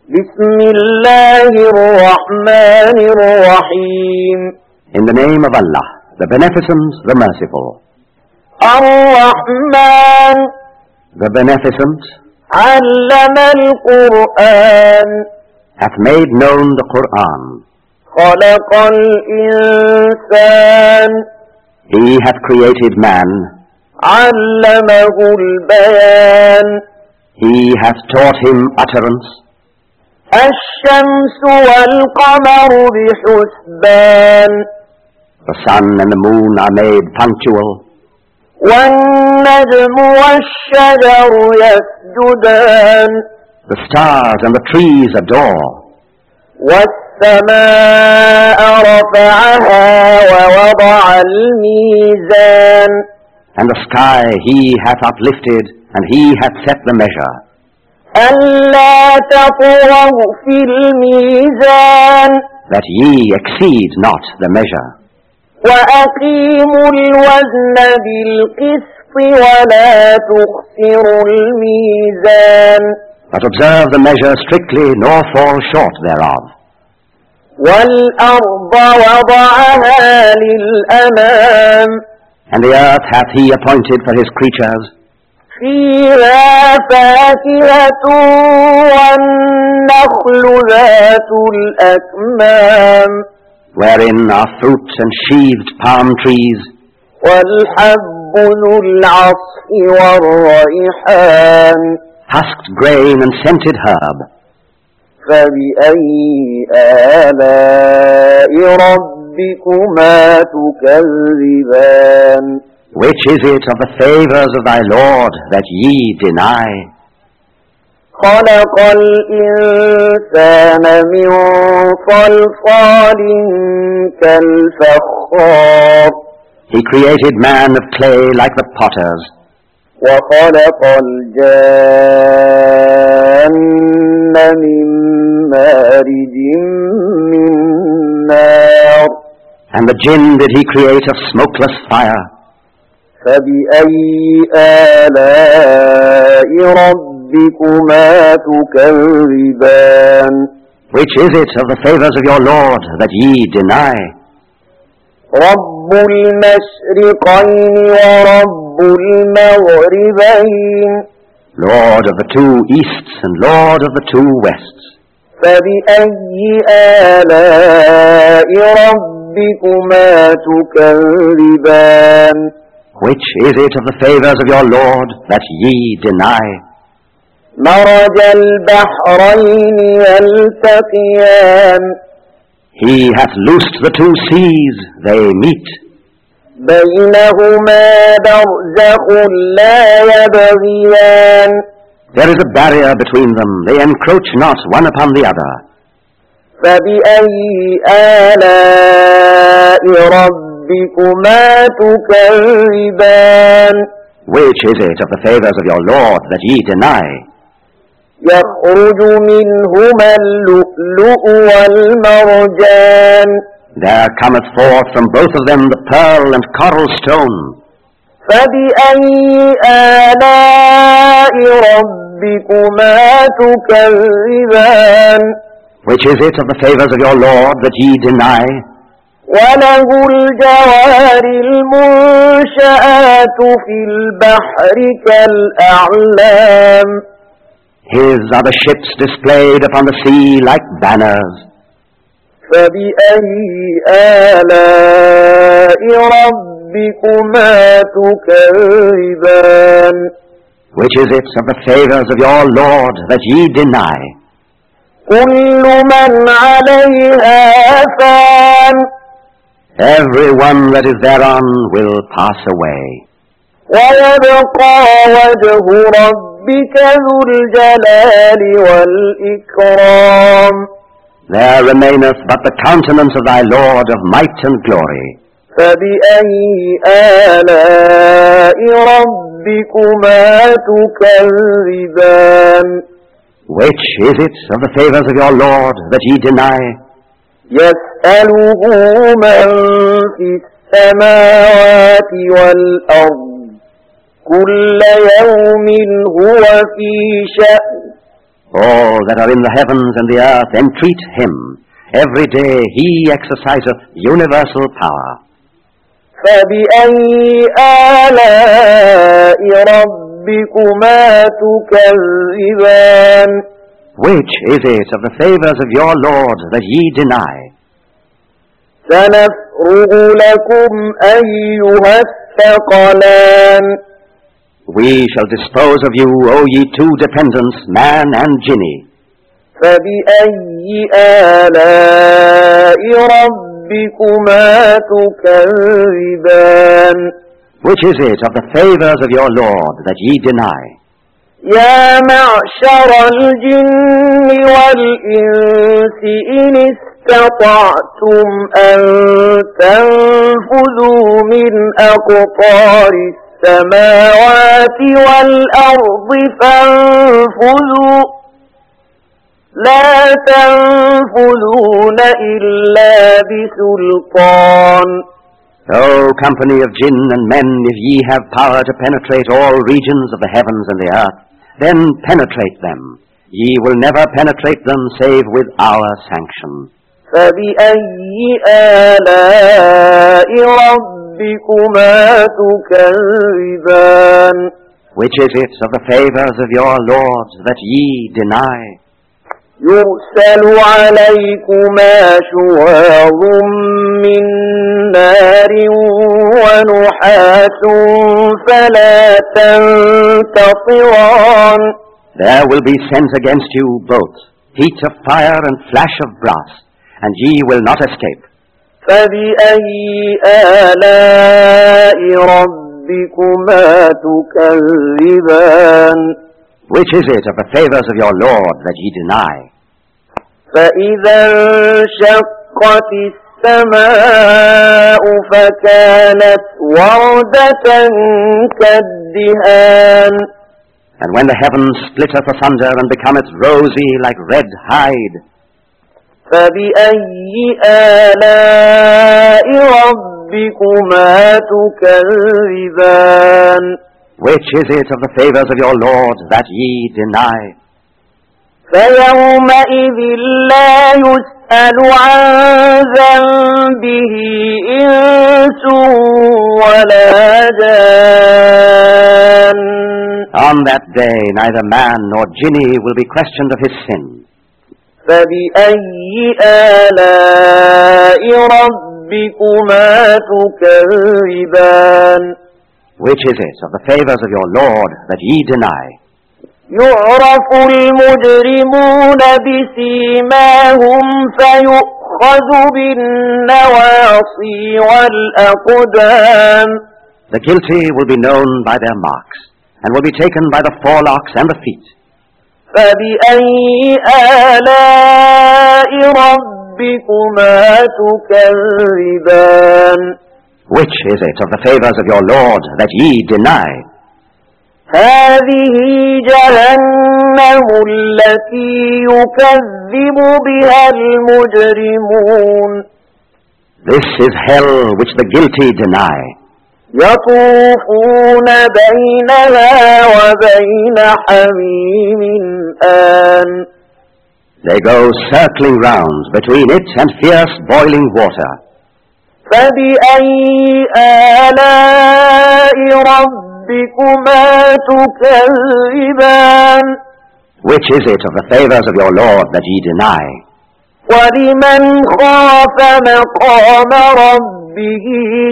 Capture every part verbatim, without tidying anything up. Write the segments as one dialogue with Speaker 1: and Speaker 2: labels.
Speaker 1: بسم الله الرحمن الرحيم.
Speaker 2: In the name of Allah, the Beneficent, the Merciful.
Speaker 1: الرحمن
Speaker 2: The Beneficent
Speaker 1: علم القرآن
Speaker 2: hath made known the Quran.
Speaker 1: خلق الإنسان
Speaker 2: He hath created man.
Speaker 1: علمه البيان
Speaker 2: He hath taught him utterance.
Speaker 1: الشمس والقمر بحسبان
Speaker 2: The sun and the moon are made punctual.
Speaker 1: والنجم والشجر يسجدان
Speaker 2: The stars and the trees adore.
Speaker 1: والسماء رفعها ووضع الميزان
Speaker 2: And the sky he hath uplifted, and he hath set the measure.
Speaker 1: ألا تطغوا في الميزان
Speaker 2: That ye exceed not the measure.
Speaker 1: وأقيموا الوزن بالقسط ولا تخسروا الميزان
Speaker 2: But observe the measure strictly, nor fall short thereof.
Speaker 1: والأرض وضعها للأنام
Speaker 2: And the earth hath he appointed for his creatures.
Speaker 1: فيها فاكهة والنخل ذات الأكمام
Speaker 2: Wherein are fruits and sheathed palm trees.
Speaker 1: والحب ذو العصف والريحان
Speaker 2: Husked grain and scented herb.
Speaker 1: فبأي آلاء ربكما تكذبان
Speaker 2: Which is it of the favours of thy Lord that ye deny?
Speaker 1: خلق الإنسان من صلصال كالفخار
Speaker 2: He created man of clay like the potters.
Speaker 1: وخلق الجان من مارج من نار
Speaker 2: And the jinn did he create of smokeless fire.
Speaker 1: فبأي آلاء ربكما تكذبان
Speaker 2: Which is it of the favours of your Lord that ye deny?
Speaker 1: رب المشرقين ورب المغربين
Speaker 2: Lord of the two easts and Lord of the two wests.
Speaker 1: فبأي آلاء ربكما تكذبان
Speaker 2: Which is it of the favours of your Lord that ye deny?
Speaker 1: مرج البحرين يلتقيان
Speaker 2: He hath loosed the two seas, they meet.
Speaker 1: بينهما برزخ لا يبغيان
Speaker 2: There is a barrier between them, they encroach not one upon the other.
Speaker 1: فبأي آلاء ربكما تكذبان
Speaker 2: Which is it of the favours of your Lord that ye deny?
Speaker 1: يخرج منهما اللؤلؤ والمرجان
Speaker 2: There cometh forth from both of them the pearl and coral stone.
Speaker 1: فبأي آلاء ربكما تكذبان
Speaker 2: Which is it of the favours of your Lord that ye deny?
Speaker 1: وله الجوار المنشآت في البحر كالأعلام
Speaker 2: His are the ships displayed upon the sea like banners.
Speaker 1: فبأي آلاء ربكما تكذبان
Speaker 2: Which is it of the favours of your Lord that ye deny?
Speaker 1: كل من عليها فان
Speaker 2: Every one that is thereon will pass away.
Speaker 1: ويبقى وجه ربك ذو الجلال والإكرام
Speaker 2: There remaineth but the countenance of thy Lord of might and glory.
Speaker 1: فبأي آلاء ربكما تكذبان
Speaker 2: Which is it of the favours of your Lord that ye deny?
Speaker 1: يسأله من في السماوات والأرض كل يوم هو في شأن
Speaker 2: All that are in the heavens and the earth entreat him. Every day he exerciseth universal power.
Speaker 1: فبأي آلاء ربكما تكذبان
Speaker 2: Which is it of the favours of your Lord that ye deny?
Speaker 1: سنفرغ لكم أيها الثقلان
Speaker 2: We shall dispose of you, O ye two dependents, man and jinni.
Speaker 1: فبأي آلاء ربكما تكذبان
Speaker 2: Which is it of the favours of your Lord that ye deny?
Speaker 1: يا معشر الجن والإنس إن استطعتم أن تنفذوا من أقطار السماوات والأرض فانفذوا لا تنفذون إلا بسلطان.
Speaker 2: O company of jinn and men, if ye have power to penetrate all regions of the heavens and the earth, then penetrate them. Ye will never penetrate them save with our sanction.
Speaker 1: فبأي آلاء ربكما تكذبان
Speaker 2: Which is it of the favours of your Lord that ye deny?
Speaker 1: يرسل عليكما شواظ من نار ونحاس فلا تنتصران.
Speaker 2: There will be sent against you both heat of fire and flash of brass, and ye will not escape.
Speaker 1: فبأي آلاء ربكما تكذبان
Speaker 2: Which is it of the favours of your Lord that ye deny?
Speaker 1: فإذا انشقت السماء فكانت وردة كالدهان.
Speaker 2: And when the heavens splitteth asunder and becometh rosy like red hide,
Speaker 1: فبأي آلاء ربكما تكذبان
Speaker 2: which is it of the favours of your Lord that ye deny?
Speaker 1: فيومئذ لا يسأل عن ذنبه إنس ولا جان.
Speaker 2: On that day neither man nor jinni will be questioned of his sin.
Speaker 1: فبأي آلاء ربكما تكذبان
Speaker 2: Which is it of the favours of your Lord that ye deny?
Speaker 1: يعرف المجرمون بسيماهم فيؤخذ بالنواصي والأقدام.
Speaker 2: The guilty will be known by their marks, and will be taken by the forelocks and the feet.
Speaker 1: فبأي آلاء ربكما تكذبان
Speaker 2: Which is it of the favours of your Lord that ye deny?
Speaker 1: هذه جهنم التي يكذب بها المجرمون.
Speaker 2: This is hell which the guilty deny.
Speaker 1: يطوفون بينها وبين حميم آن.
Speaker 2: They go circling round between it and fierce boiling water.
Speaker 1: فبأي آلاء ربكما تكذبان
Speaker 2: Which is it of the favours of your Lord that ye deny?
Speaker 1: ولمن خاف مقام ربه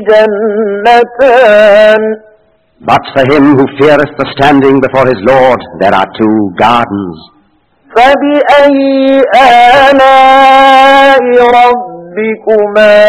Speaker 1: جنتان.
Speaker 2: But for him who feareth the standing before his Lord, there are two gardens.
Speaker 1: فبأي آلاء ربكما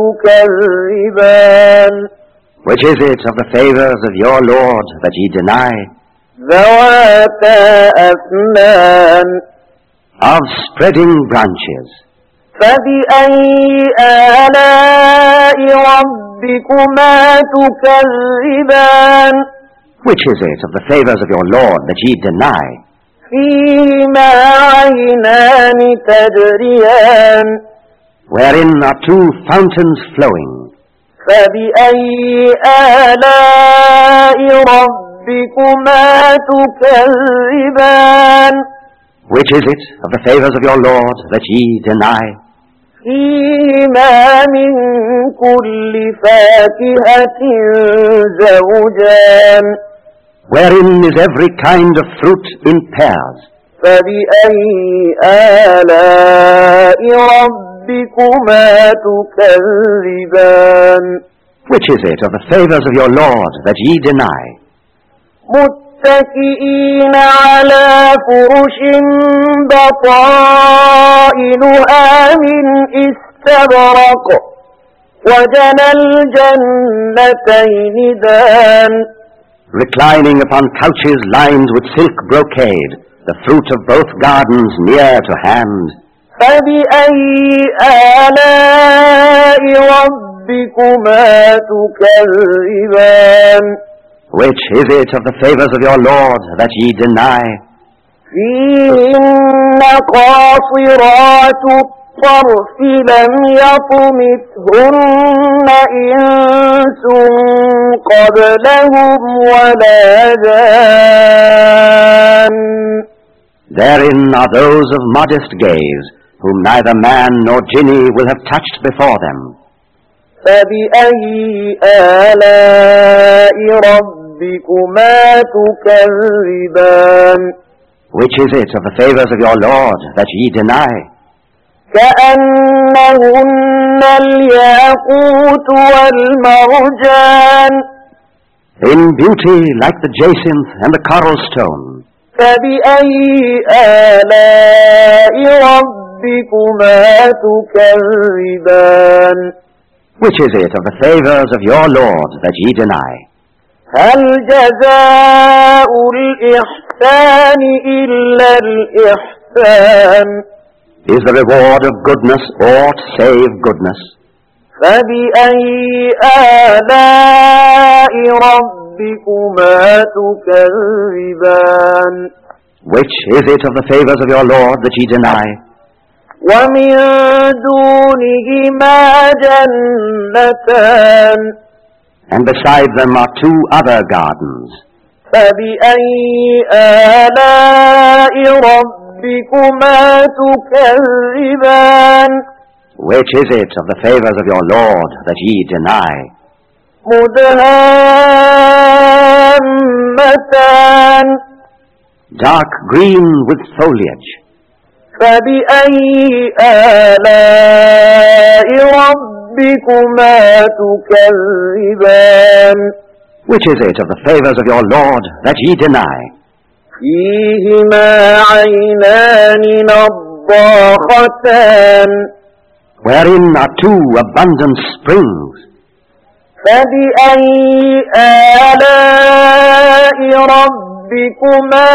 Speaker 1: تكذبان
Speaker 2: Which is it of the favours of your Lord that ye deny?
Speaker 1: ذواتا أفنان.
Speaker 2: Of spreading branches.
Speaker 1: فبأي آلاء ربكما تكذبان
Speaker 2: Which is it of the favours of your Lord that ye deny?
Speaker 1: فيهما عينان تجريان.
Speaker 2: Wherein are two fountains flowing.
Speaker 1: فبأي آلاء ربكما تكذبان
Speaker 2: Which is it of the favours of your Lord that ye deny?
Speaker 1: فيهما من كل فاكهة زوجان
Speaker 2: Wherein is every kind of fruit in pairs.
Speaker 1: فبأي آلاء ربكما تكذبان
Speaker 2: Which is it of the favours of your Lord that ye deny?
Speaker 1: متكئين على فرش بطائنها من استبرق وجنى الجنتين دان
Speaker 2: Reclining upon couches lined with silk brocade, the fruit of both gardens near to hand.
Speaker 1: فبأي آلاء ربكما تكذبان
Speaker 2: Which is it of the favours of your Lord that ye deny?
Speaker 1: فيهن قاصرات الطرف لم يطمثهن إنس قبلهم ولا جان
Speaker 2: Therein are those of modest gaze, whom neither man nor jinni will have touched before them.
Speaker 1: فبأي آلاء ربكما تكذبان
Speaker 2: Which is it of the favours of your Lord that ye deny?
Speaker 1: كأنهن الياقوت والمرجان
Speaker 2: In beauty like the jacinth and the coral stone.
Speaker 1: فبأي آلاء ربكما تكذبان
Speaker 2: Which is it of the favours of your Lord that ye deny?
Speaker 1: هل جزاء الإحسان إلا الإحسان
Speaker 2: Is the reward of goodness aught save goodness?
Speaker 1: فبأي آلاء ربكما تكذبان
Speaker 2: Which is it of the favours of your Lord that ye deny?
Speaker 1: ومن دونهما جنتان
Speaker 2: And beside them are two other gardens.
Speaker 1: فبأي آلاء ربكما تكذبان
Speaker 2: Which is it of the favours of your Lord that ye deny?
Speaker 1: مدهامتان
Speaker 2: Dark green with foliage.
Speaker 1: فبأي آلاء ربكما تكذبان
Speaker 2: Which is it of the favours of your Lord that ye deny?
Speaker 1: فيهما عينان نضاختان
Speaker 2: Wherein are two abundant springs.
Speaker 1: فبأي آلاء ربكما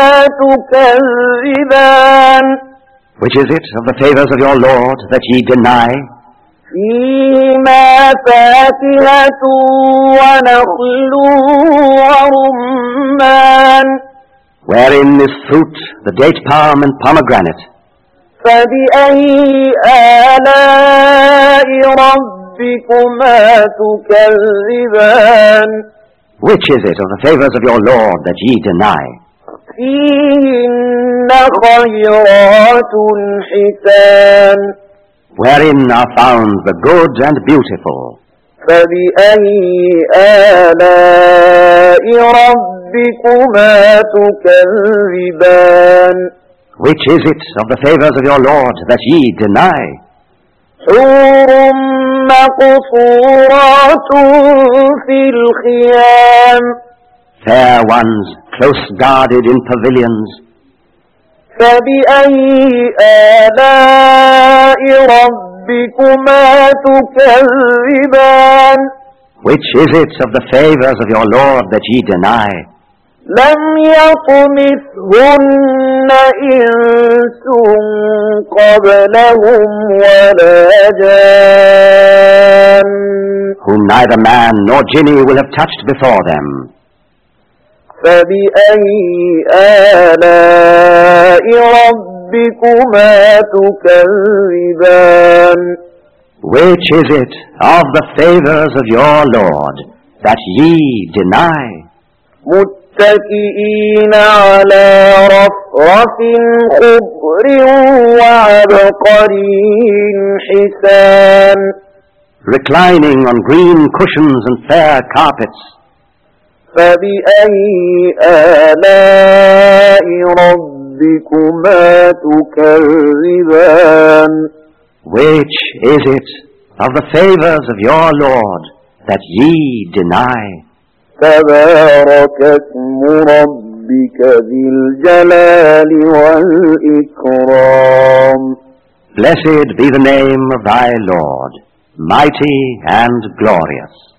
Speaker 1: تكذبان
Speaker 2: Which is it of the favours of your Lord that ye deny?
Speaker 1: فيهما فاكهة ونخل ورمان
Speaker 2: Wherein is fruit, the date palm and pomegranate.
Speaker 1: فبأي آلاء ربكما تكذبان
Speaker 2: Which is it of the favours of your Lord that ye deny?
Speaker 1: فيهن خيرات حسان
Speaker 2: Wherein are found the good and beautiful.
Speaker 1: فبأي آلاء ربكما تكذبان
Speaker 2: Which is it of the favours of your Lord that ye deny?
Speaker 1: حور مقصورات في الخيام
Speaker 2: Fair ones, close guarded in pavilions.
Speaker 1: فبأي آلاء ربكما تكذبان
Speaker 2: Which is it of the favours of your Lord that ye deny?
Speaker 1: لم يطمثهن إنس قبلهم ولا جان
Speaker 2: Whom neither man nor jinni will have touched before them.
Speaker 1: فبأي آلاء ربكما تكذبان
Speaker 2: Which is it of the favours of your Lord that ye deny?
Speaker 1: متكئين على رفرف خضر وعبقري حسان.
Speaker 2: Reclining on green cushions and fair carpets.
Speaker 1: فبأي آلاء ربكما تكذبان.
Speaker 2: Which is it of the favors of your Lord that ye deny?
Speaker 1: تبارك اسم ربك ذي الجلال والإكرام.
Speaker 2: Blessed be the name of thy Lord, mighty and glorious.